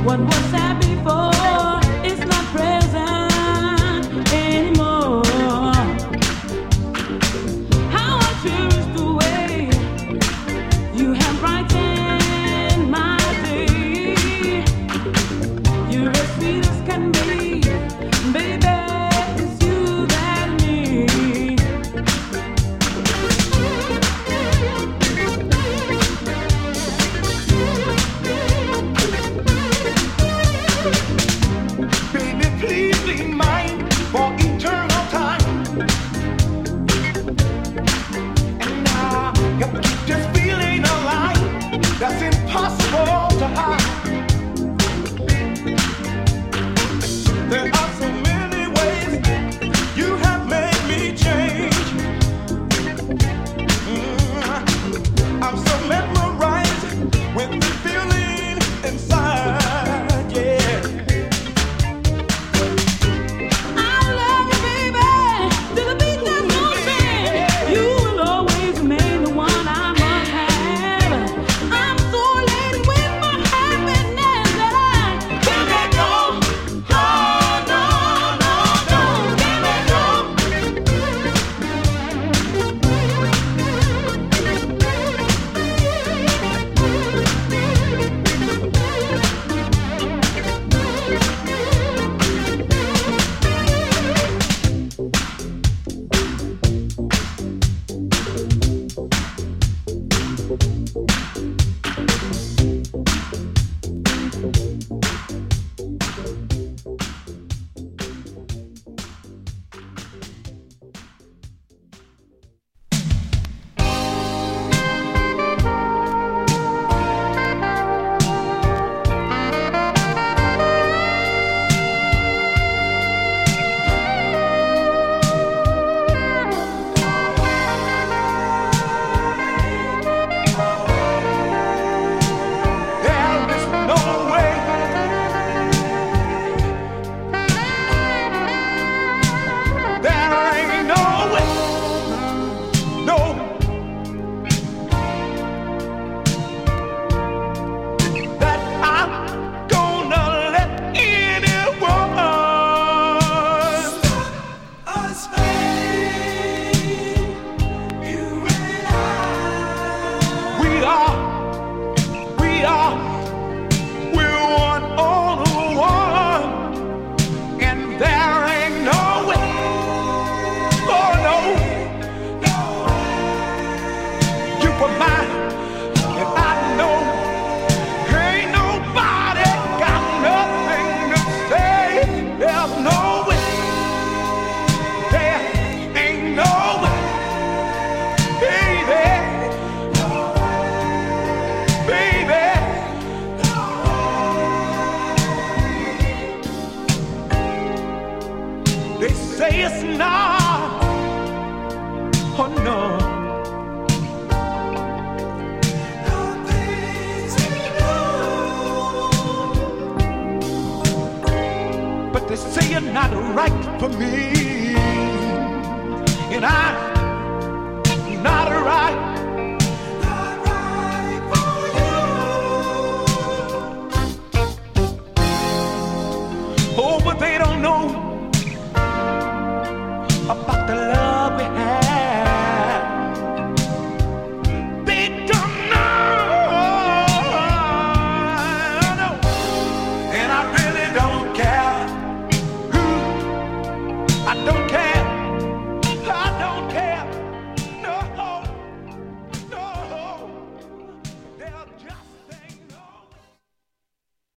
What was sad before is not present anymore. How I choose the way you have brightened my day. You're as sweet as can be, baby. It's you that I need. Baby, please be mine for eternal time. And now, got to keep this feeling alive. That's impossible to hide. There are so many ways you have made me change. I'm so mesmerized with the feeling inside, yeah. I love you, baby, till the beat that's moving. You will always remain the one I must have. I'm so laden with my happiness that I can't let go. Oh, no, no, no, can't let go. There is no way. There ain't no way. No. That I'm gonna let anyone us, you and I. We're one on one, and there ain't no way, oh no, you were mine, and I know ain't nobody got nothing to say. There's no way, there ain't no way, baby, baby. They say it's not, oh no. But they say you're not right for me, and I